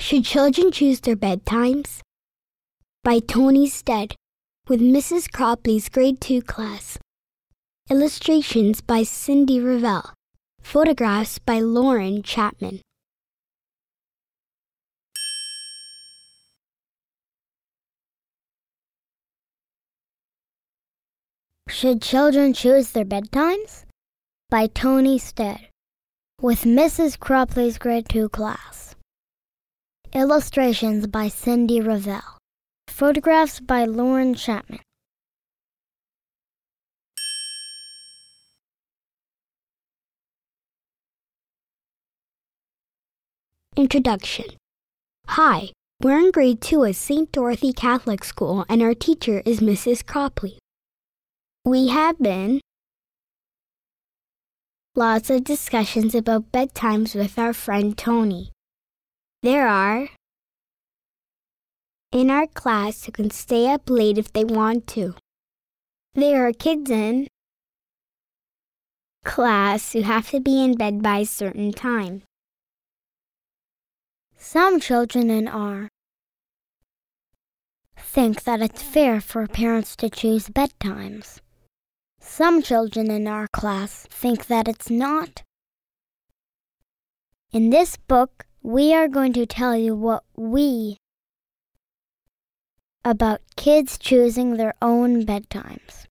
Should Children Choose Their Bedtimes? By Tony Stead, with Mrs. Cropley's Grade 2 class. Illustrations by Cindy Revell. Photographs by Lauren Chapman. Should Children Choose Their Bedtimes? By Tony Stead, with Mrs. Cropley's Grade 2 class. Illustrations by Cindy Revell. Photographs by Lauren Chapman. Introduction. Hi, we're in Grade 2 at St. Dorothy Catholic School, and our teacher is Mrs. Cropley. We have been lots of discussions about bedtimes with our friend Tony. There are in our class who can stay up late if they want to. There are kids in class who have to be in bed by a certain time. Some children in R think that it's fair for parents to choose bedtimes. Some children in our class think that it's not. In this book, we are going to tell you what about kids choosing their own bedtimes.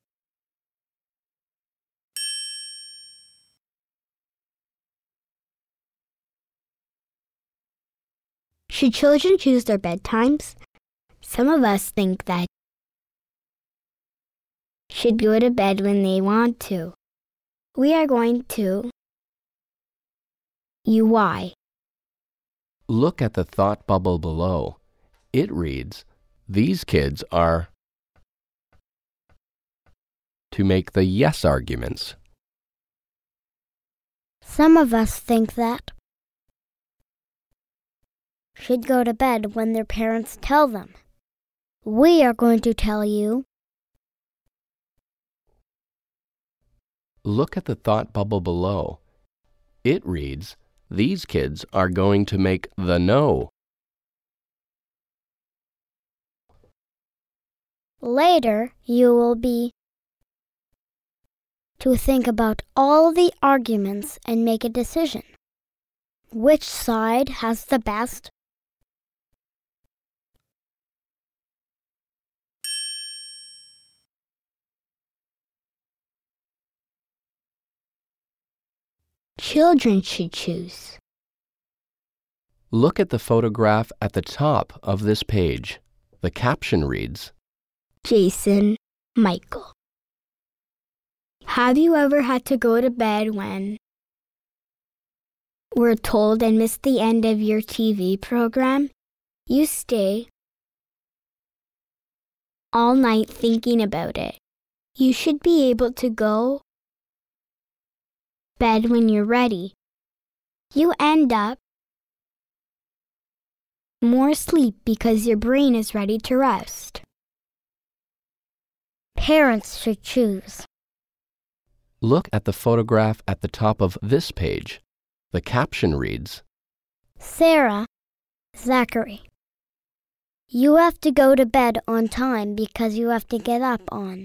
Should children choose their bedtimes? Some of us think that should go to bed when they want to. We are going to why. Look at the thought bubble below. It reads, these kids are to make the yes arguments. Some of us think that should go to bed when their parents tell them. We are going to tell you. Look at the thought bubble below. It reads, these kids are going to make the no. Later, you will be to think about all the arguments and make a decision. Which side has the best? Children should choose. Look at the photograph at the top of this page. The caption reads, Jason Michael. Have you ever had to go to bed when we're told and miss the end of your TV program? You stay all night thinking about it. You should be able to go bed when you're ready. You end up more sleep because your brain is ready to rest. Parents should choose. Look at the photograph at the top of this page. The caption reads, Sarah Zachary. You have to go to bed on time because you have to get up on.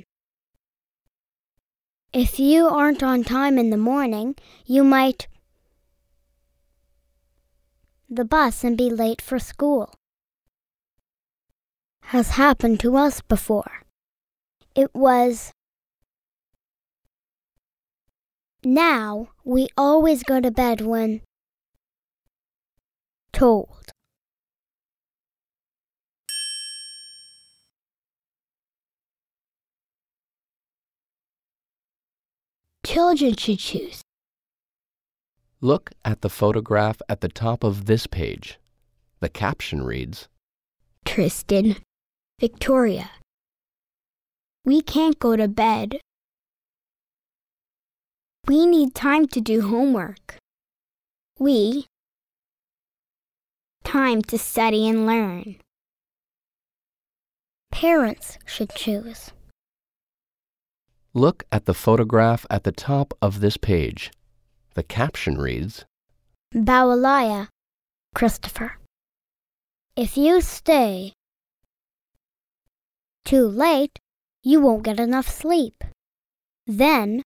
If you aren't on time in the morning, you might the bus and be late for school. Has happened to us before. It was. Now we always go to bed when told. Children should choose. Look at the photograph at the top of this page. The caption reads, Tristan Victoria. We can't go to bed. We need time to do homework. Time to study and learn. Parents should choose. Look at the photograph at the top of this page. The caption reads, Bawalaya Christopher. If you stay too late, you won't get enough sleep. Then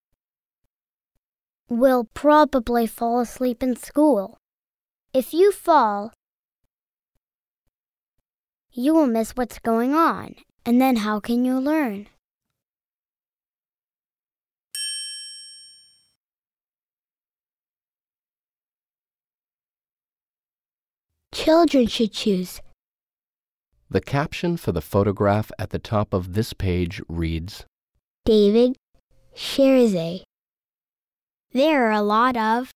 we'll probably fall asleep in school. If you fall, you will miss what's going on, and then how can you learn? Children should choose. The caption for the photograph at the top of this page reads, David Sherzay. There are a lot of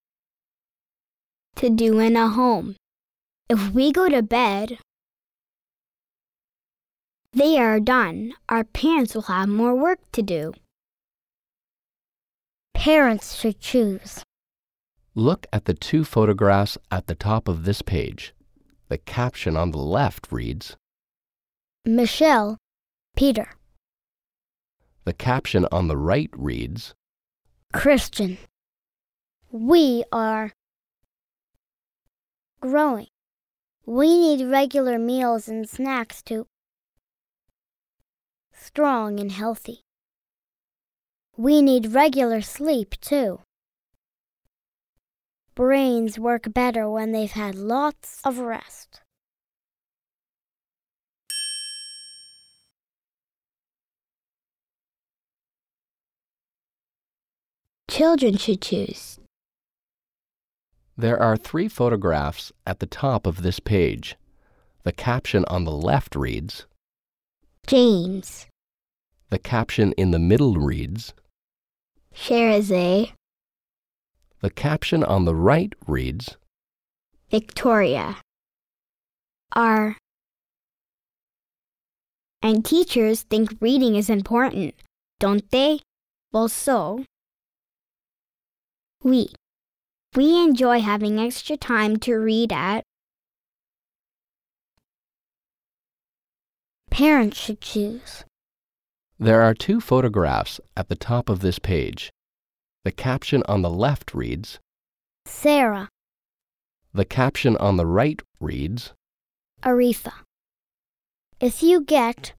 to do in a home. If we go to bed, they are done. Our parents will have more work to do. Parents should choose. Look at the two photographs at the top of this page. The caption on the left reads, Michelle, Peter. The caption on the right reads, Christian. We are growing. We need regular meals and snacks to strong and healthy. We need regular sleep too. Brains work better when they've had lots of rest. Children should choose. There are 3 photographs at the top of this page. The caption on the left reads, James the caption in the middle reads, Sherzay. the caption on the right reads, Victoria. And teachers think reading is important, don't they? Well, so we enjoy having extra time to read at. Parents should choose. There are 2 photographs at the top of this page. The caption on the left reads, Sarah, the caption on the right reads, Arifa. If you get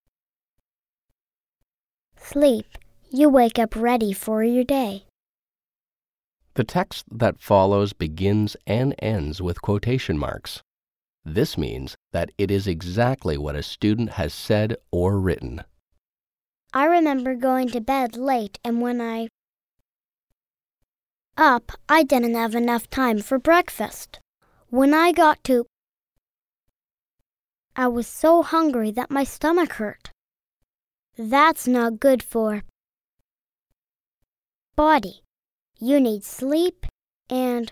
sleep, you wake up ready for your day. The text that follows begins and ends with quotation marks. This means that it is exactly what a student has said or written. I remember going to bed late, and when I didn't have enough time for breakfast. When I got to, I was so hungry that my stomach hurt. That's not good for body. You need sleep and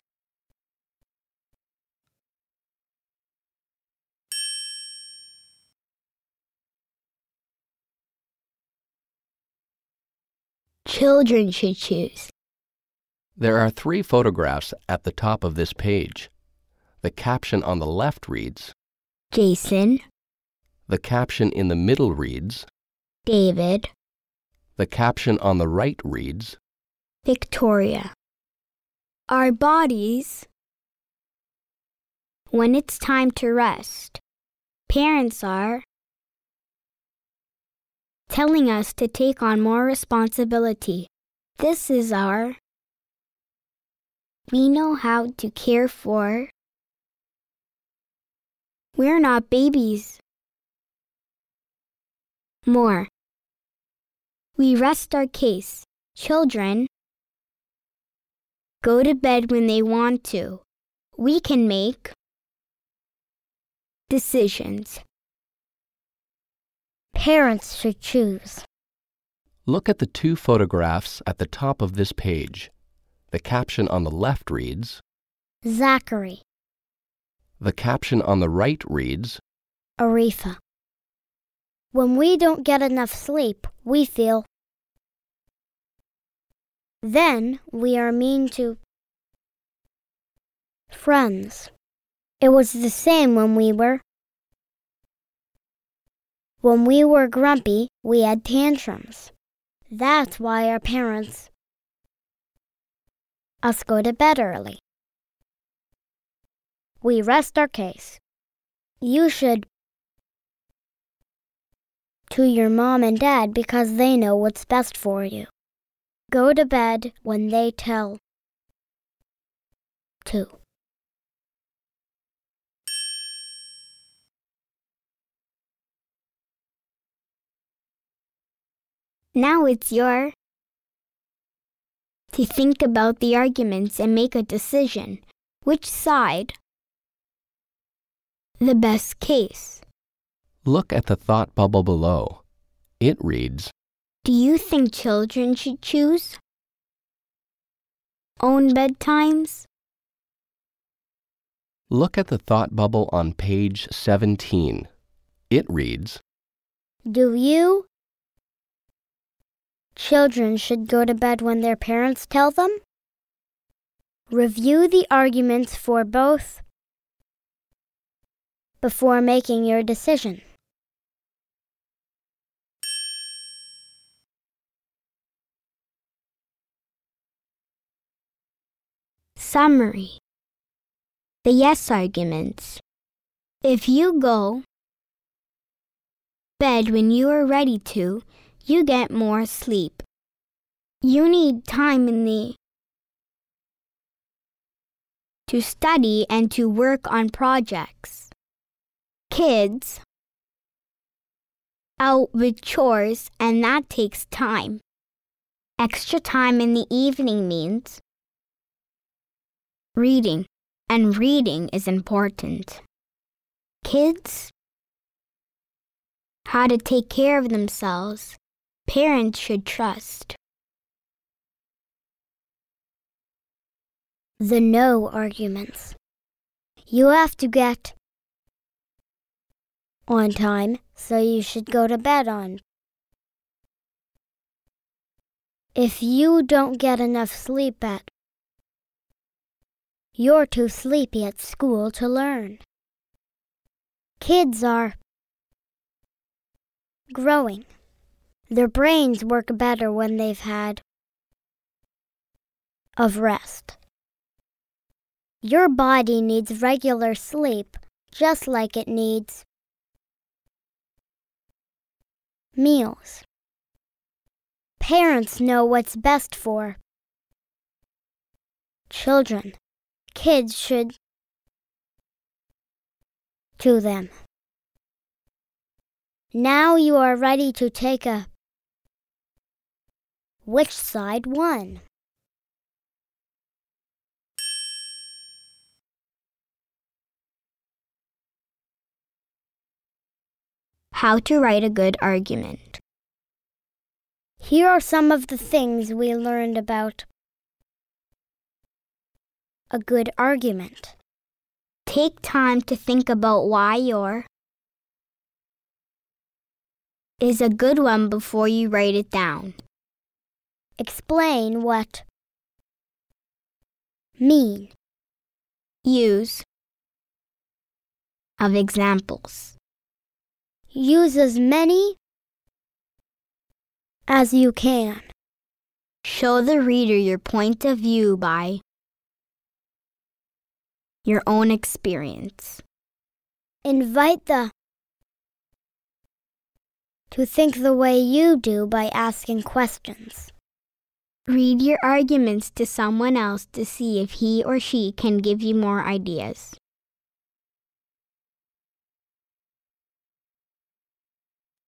Children should choose. There are 3 photographs at the top of this page. The caption on the left reads, Jason, the caption in the middle reads, David, the caption on the right reads, Victoria. Our bodies, when it's time to rest, parents are telling us to take on more responsibility. This is we know how to care for. We're not babies. More. We rest our case. Children go to bed when they want to. We can make decisions. Parents should choose. Look at the 2 photographs at the top of this page. The caption on the left reads, Zachary, the caption on the right reads, Arifa. When we don't get enough sleep, we feel. Then we are mean to friends. It was the same when we were grumpy, we had tantrums. That's why our parents us go to bed early. We rest our case. You should to your mom and dad because they know what's best for you. Go to bed when they tell to. Now it's your to think about the arguments and make a decision. Which side? The best case. Look at the thought bubble below. It reads, Do you think children should choose own bedtimes? Look at the thought bubble on page 17. It reads, Do you? Children should go to bed when their parents tell them? Review the arguments for both before making your decision. Summary. The yes arguments. If you go bed when you are ready to, you get more sleep. You need time to study and to work on projects. Kids out with chores, and that takes time. Extra time in the evening means reading, and reading is important. Kids, how to take care of themselves. Parents should trust. The no arguments. You have to get on time, so you should go to bed on. If you don't get enough sleep you're too sleepy at school to learn. Kids are growing. Their brains work better when they've had of rest. Your body needs regular sleep, just like it needs meals. Parents know what's best for children. Kids should to them. Now you are ready to take a which side won? How to write a good argument. Here are some of the things we learned about a good argument. Take time to think about why your is a good one before you write it down. Explain what mean. Use of examples. Use as many as you can. Show the reader your point of view by your own experience. Invite them to think the way you do by asking questions. Read your arguments to someone else to see if he or she can give you more ideas.